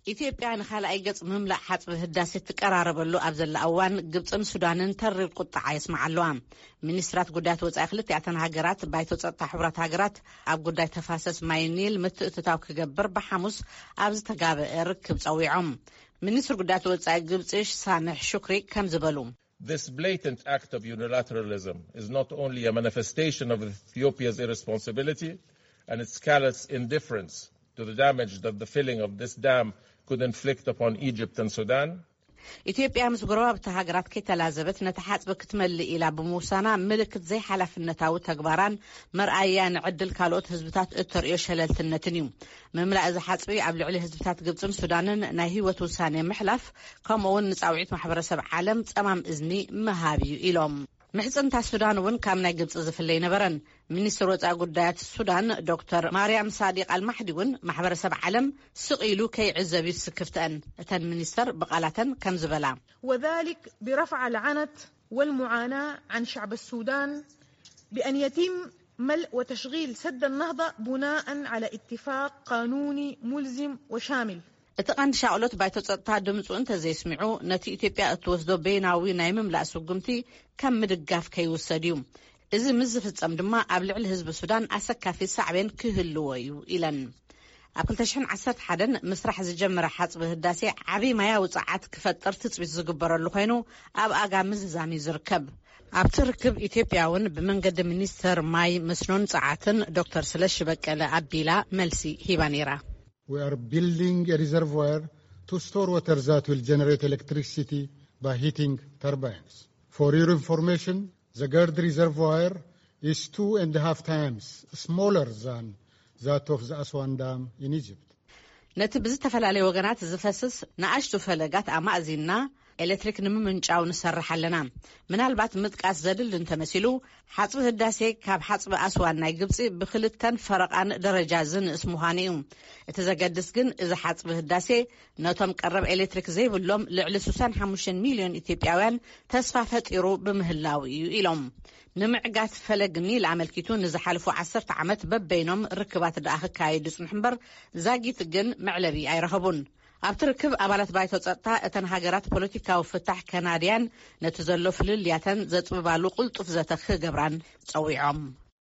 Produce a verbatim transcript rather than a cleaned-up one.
ኢትዮጵያ ንኻልኣይ ገጽ ምምላእ ሓጽቢ ህዳሴ ትቀራረበሉ ኣብ ዘላ እዋን ግብጽን ሱዳንን ተሪር ቁጥዓ ይስምዓለዋ። ሚኒስትራት ጉዳያት ወጻኢ ክልቲአተን ሃገራት ባይቶ ጸጥታ ሕብራት ሃገራት ኣብ ጉዳይ ተፋሰስ ማይ ኒል ምትእትታው ክገብር ብሓሙስ ኣብ ዝተጋበአ ርክብ ጸዊዖም። ሚኒስትር ጉዳያት ወጻኢ ግብጽ ሳምሕ ሹክሪ ከም ዝበሉ This blatant act of unilateralism is not only a manifestation of Ethiopia's irresponsibility and its callous indifference to the damage that the filling of this dam could inflict upon Egypt and Sudan. ኢትዮጵያ ምስ ጎረባብቲ ሃገራት ከተላዘበት ነቲ ሓጽቢ ክትመልእ ኢላ ብምውሳና ምልክት ዘይሓላፍነታዊ ተግባራን መርኣያ ንዕድል ካልኦት ህዝብታት እተርእዮ ሸለልትነትን እዩ። ምምላእ እዚ ሓጽቢ ኣብ ልዕሊ ህዝብታት ግብጽን ሱዳንን ናይ ህይወት ውሳኔ ምሕላፍ ከምኡውን ንጻውዒት ማሕበረሰብ ዓለም ጸማም እዝኒ ምሃብ እዩ ኢሎም። ምሕጽንታ ሱዳን እውን ካብ ናይ ግብጽ ዝፍለይ ነበረን። ሚኒስትር ወጻኢ ጉዳያት ሱዳን ዶክተር ማርያም ሳዲቅ አልማሕዲ እውን ማሕበረሰብ ዓለም ስቂሉ ከይዕዘብ ይስክፍተን እተን ሚኒስተር በቃላተን ከም ዝበላ وذلك برفع العنت والمعاناة عن شعب السودان بأن يتم ملء وتشغيل سد النهضة بناء على اتفاق قانوني ملزم وشامل. እቲ ቀንዲ ሻቅሎት ባይቶ ጸጥታ ድምፁ እንተዘይስምዑ ነቲ ኢትዮጵያ እትወስዶ ቤናዊ ናይ ምምላእ ስጉምቲ ከም ምድጋፍ ከይውሰድ እዩ። እዚ ምስ ዝፍጸም ድማ ኣብ ልዕሊ ህዝቢ ሱዳን ኣሰካፊ ሳዕቤን ክህልዎ እዩ ኢለን። ኣብ ክልተ ሽሕን ዓሰርተ ሓደን ምስራሕ ዝጀመረ ሓጽቢ ህዳሴ ዓብይ ማያዊ ጸዓት ክፈጥር ትጽቢት ዝግበረሉ ኮይኑ ኣብ ኣጋሚ ዝዛሚ ዝርከብ። ኣብቲ ርክብ ኢትዮጵያ እውን ብመንገዲ ሚኒስተር ማይ መስኖን ጸዓትን ዶክተር ስለሺ በቀለ ኣቢላ መልሲ ሂባ ነይራ። We are building a reservoir to store water that will generate electricity by heating turbines. For your information, the Gerd reservoir is two and a half times smaller than that of the Aswan Dam in Egypt. ነቲ ብዝተፈላለዩ ወገናት ዝፈስስ ንኣሽቱ ፈለጋት ኣማእዚና ኤሌክትሪክ ንምምንጫው ንሰርሕ ኣለና። ምናልባት ምጥቃስ ዘድል እንተመሲሉ ሓጽቢ ህዳሴ ካብ ሓጽቢ ኣስዋን ናይ ግብጽ ብክልተን ፈረቃን ደረጃ ዝንእስ ምዃኑ እዩ። እቲ ዘገድስ ግን እዚ ሓጽቢ ህዳሴ ነቶም ቀረብ ኤሌክትሪክ ዘይብሎም ልዕሊ ስድሳ ወሓሙሽተ ሚልዮን ኢትዮጵያውያን ተስፋ ፈጢሩ ብምህላው እዩ ኢሎም። ንምዕጋት ፈለግ ኒል ኣመልኪቱ ንዝሓልፉ ዓሰርተ ዓመት በበይኖም ርክባት ደኣ ክካየዱ ጽንሑ እምበር ዛጊት ግን መዕለቢ ኣይረኸቡን። ኣብቲ ርክብ ኣባላት ባይቶ ጸጥታ እተን ሃገራት ፖለቲካዊ ፍታሕ ካናድያን ነቲ ዘሎ ፍልልያተን ዘጥብባሉ ቁልጡፍ ዘተ ክገብራን ጸዊዖም።